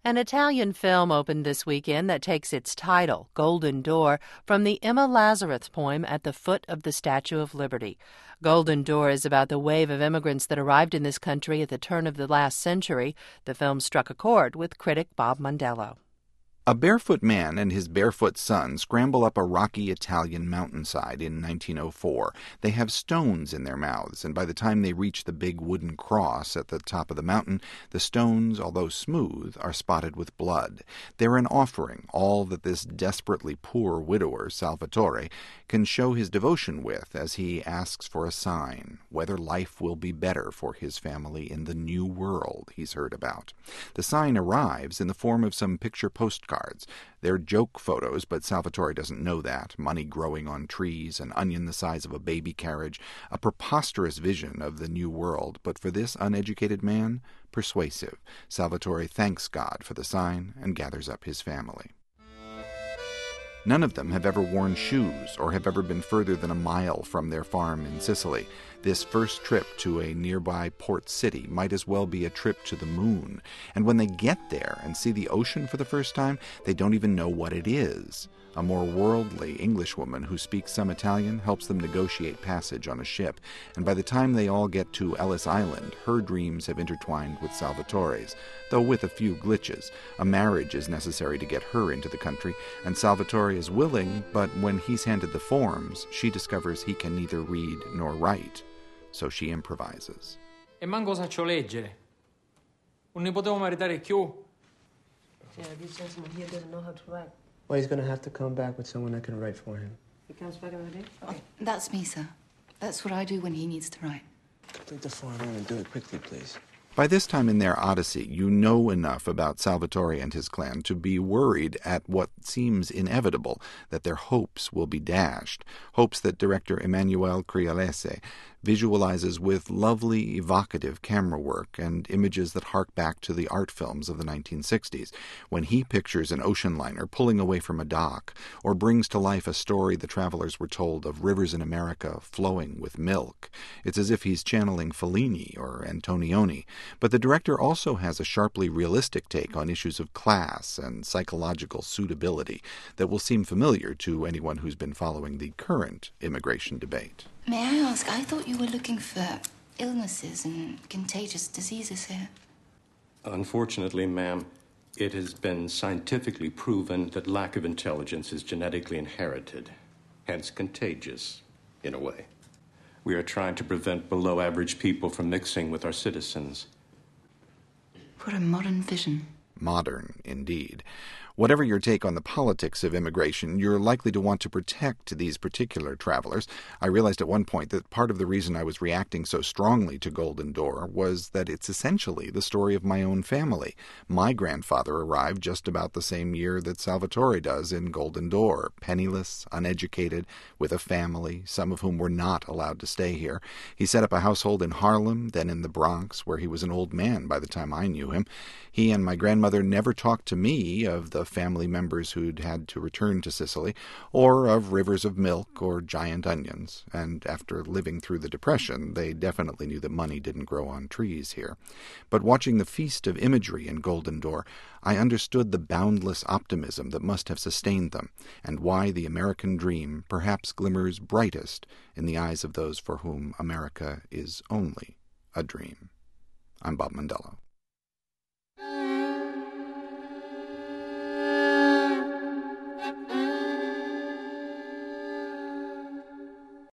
An Italian film opened this weekend that takes its title, Golden Door, from the Emma Lazarus poem At the Foot of the Statue of Liberty. Golden Door is about the wave of immigrants that arrived in this country at the turn of the last century. The film struck a chord with critic Bob Mondello. A barefoot man and his barefoot son scramble up a rocky Italian mountainside in 1904. They have stones in their mouths, and by the time they reach the big wooden cross at the top of the mountain, the stones, although smooth, are spotted with blood. They're an offering, all that this desperately poor widower, Salvatore, can show his devotion with as he asks for a sign, whether life will be better for his family in the new world he's heard about. The sign arrives in the form of some picture postcards. They're joke photos, but Salvatore doesn't know that. Money growing on trees, an onion the size of a baby carriage, a preposterous vision of the new world, but for this uneducated man, persuasive. Salvatore thanks God for the sign and gathers up his family. None of them have ever worn shoes or have ever been further than a mile from their farm in Sicily. This first trip to a nearby port city might as well be a trip to the moon. And when they get there and see the ocean for the first time, they don't even know what it is. A more worldly Englishwoman who speaks some Italian helps them negotiate passage on a ship, and by the time they all get to Ellis Island, her dreams have intertwined with Salvatore's, though with a few glitches. A marriage is necessary to get her into the country, and Salvatore is willing, but when he's handed the forms, she discovers he can neither read nor write. So she improvises. E manco saccio leggere. Non ne potevo maritare più. Yeah, this gentleman here doesn't know how to write. Well, he's going to have to come back with someone that can write for him. He comes back in a day? Okay. Oh, that's me, sir. That's what I do when he needs to write. Complete the form and do it quickly, please. By this time in their odyssey, you know enough about Salvatore and his clan to be worried at what seems inevitable, that their hopes will be dashed, hopes that director Emanuele Criolese visualizes with lovely, evocative camera work and images that hark back to the art films of the 1960s, when he pictures an ocean liner pulling away from a dock, or brings to life a story the travelers were told of rivers in America flowing with milk. It's as if he's channeling Fellini or Antonioni. But the director also has a sharply realistic take on issues of class and psychological suitability that will seem familiar to anyone who's been following the current immigration debate. May I ask, I thought you were looking for illnesses and contagious diseases here. Unfortunately, ma'am, it has been scientifically proven that lack of intelligence is genetically inherited, hence contagious, in a way. We are trying to prevent below-average people from mixing with our citizens. What a modern vision. Modern, indeed. Whatever your take on the politics of immigration, you're likely to want to protect these particular travelers. I realized at one point that part of the reason I was reacting so strongly to Golden Door was that it's essentially the story of my own family. My grandfather arrived just about the same year that Salvatore does in Golden Door, penniless, uneducated, with a family, some of whom were not allowed to stay here. He set up a household in Harlem, then in the Bronx, where he was an old man by the time I knew him. He and my grandmother never talked to me of the family members who'd had to return to Sicily, or of rivers of milk or giant onions, and after living through the Depression, they definitely knew that money didn't grow on trees here. But watching the feast of imagery in Golden Door, I understood the boundless optimism that must have sustained them, and why the American dream perhaps glimmers brightest in the eyes of those for whom America is only a dream. I'm Bob Mondello.